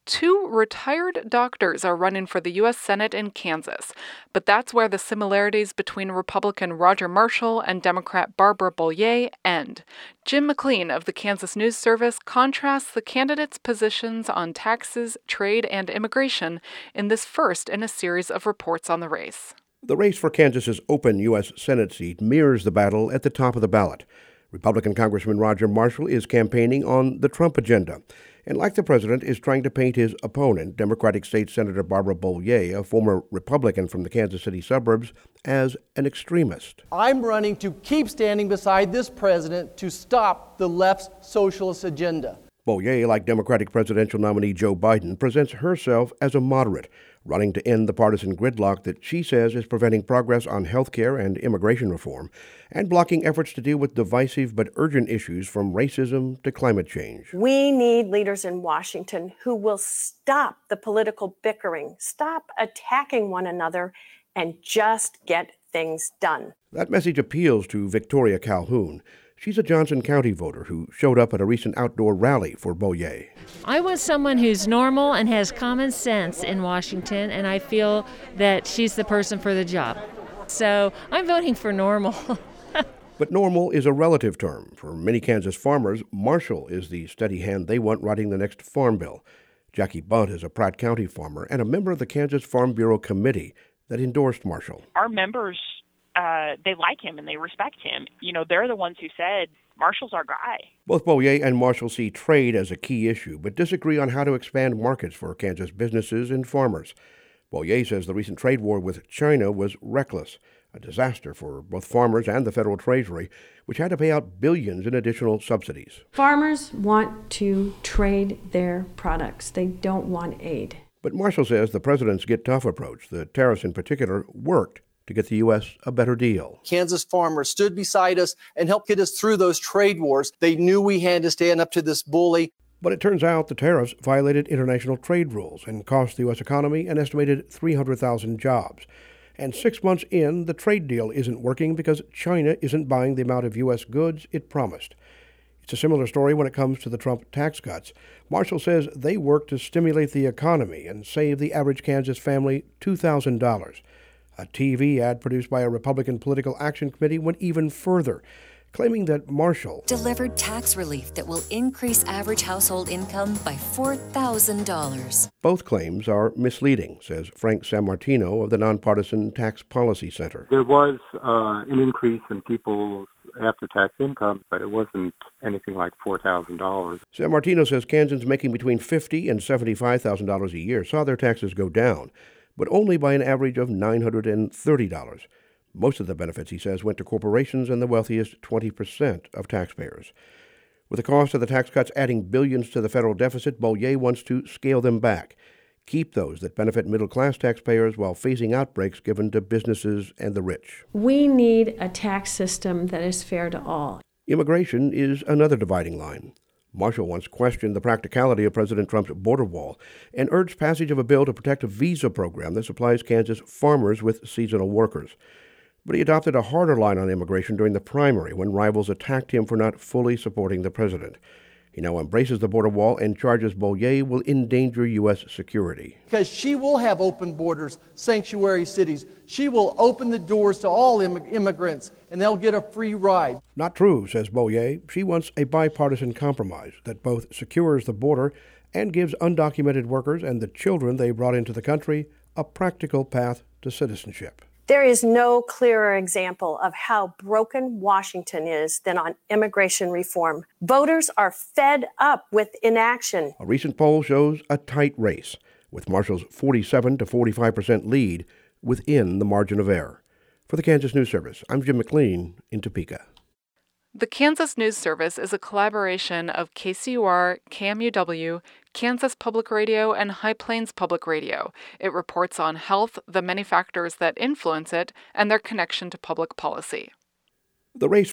Two retired doctors are running for the U.S. Senate in Kansas, but that's where the similarities between Republican Roger Marshall and Democrat Barbara Bollier end. Jim McLean of the Kansas News Service contrasts the candidates' positions on taxes, trade, and immigration in this first in a series of reports on the race. The race for Kansas's open U.S. Senate seat mirrors the battle at the top of the ballot. Republican Congressman Roger Marshall is campaigning on the Trump agenda, and like the president, is trying to paint his opponent, Democratic State Senator Barbara Bollier, a former Republican from the Kansas City suburbs, as an extremist. I'm running to keep standing beside this president to stop the left's socialist agenda. Bollier, like Democratic presidential nominee Joe Biden, presents herself as a moderate, running to end the partisan gridlock that she says is preventing progress on health care and immigration reform, and blocking efforts to deal with divisive but urgent issues from racism to climate change. We need leaders in Washington who will stop the political bickering, stop attacking one another, and just get things done. That message appeals to Victoria Calhoun. She's a Johnson County voter who showed up at a recent outdoor rally for Bollier. I want someone who's normal and has common sense in Washington, and I feel that she's the person for the job. So I'm voting for normal. But normal is a relative term. For many Kansas farmers, Marshall is the steady hand they want writing the next farm bill. Jackie Bunt is a Pratt County farmer and a member of the Kansas Farm Bureau committee that endorsed Marshall. Our members, they like him and they respect him. You know, they're the ones who said, Marshall's our guy. Both Bollier and Marshall see trade as a key issue, but disagree on how to expand markets for Kansas businesses and farmers. Bollier says the recent trade war with China was reckless, a disaster for both farmers and the federal treasury, which had to pay out billions in additional subsidies. Farmers want to trade their products. They don't want aid. But Marshall says the president's Get Tough approach, the tariffs in particular, worked to get the U.S. a better deal. Kansas farmers stood beside us and helped get us through those trade wars. They knew we had to stand up to this bully. But it turns out the tariffs violated international trade rules and cost the U.S. economy an estimated 300,000 jobs. And 6 months in, the trade deal isn't working because China isn't buying the amount of U.S. goods it promised. It's a similar story when it comes to the Trump tax cuts. Marshall says they work to stimulate the economy and save the average Kansas family $2,000. A TV ad produced by a Republican Political Action Committee went even further, claiming that Marshall delivered tax relief that will increase average household income by $4,000. Both claims are misleading, says Frank Sammartino of the Nonpartisan Tax Policy Center. There was an increase in people's after-tax income, but it wasn't anything like $4,000. Sammartino says Kansans making between $50,000 and $75,000 a year saw their taxes go down, but only by an average of $930. Most of the benefits, he says, went to corporations and the wealthiest 20% of taxpayers. With the cost of the tax cuts adding billions to the federal deficit, Bollier wants to scale them back, keep those that benefit middle-class taxpayers while phasing out breaks given to businesses and the rich. We need a tax system that is fair to all. Immigration is another dividing line. Marshall once questioned the practicality of President Trump's border wall and urged passage of a bill to protect a visa program that supplies Kansas farmers with seasonal workers. But he adopted a harder line on immigration during the primary when rivals attacked him for not fully supporting the president. He now embraces the border wall and charges Bollier will endanger U.S. security. Because she will have open borders, sanctuary cities. She will open the doors to all immigrants, and they'll get a free ride. Not true, says Bollier. She wants a bipartisan compromise that both secures the border and gives undocumented workers and the children they brought into the country a practical path to citizenship. There is no clearer example of how broken Washington is than on immigration reform. Voters are fed up with inaction. A recent poll shows a tight race, with Marshall's 47 to 45% lead within the margin of error. For the Kansas News Service, I'm Jim McLean in Topeka. The Kansas News Service is a collaboration of KCUR, KMUW, Kansas Public Radio, and High Plains Public Radio. It reports on health, the many factors that influence it, and their connection to public policy. The race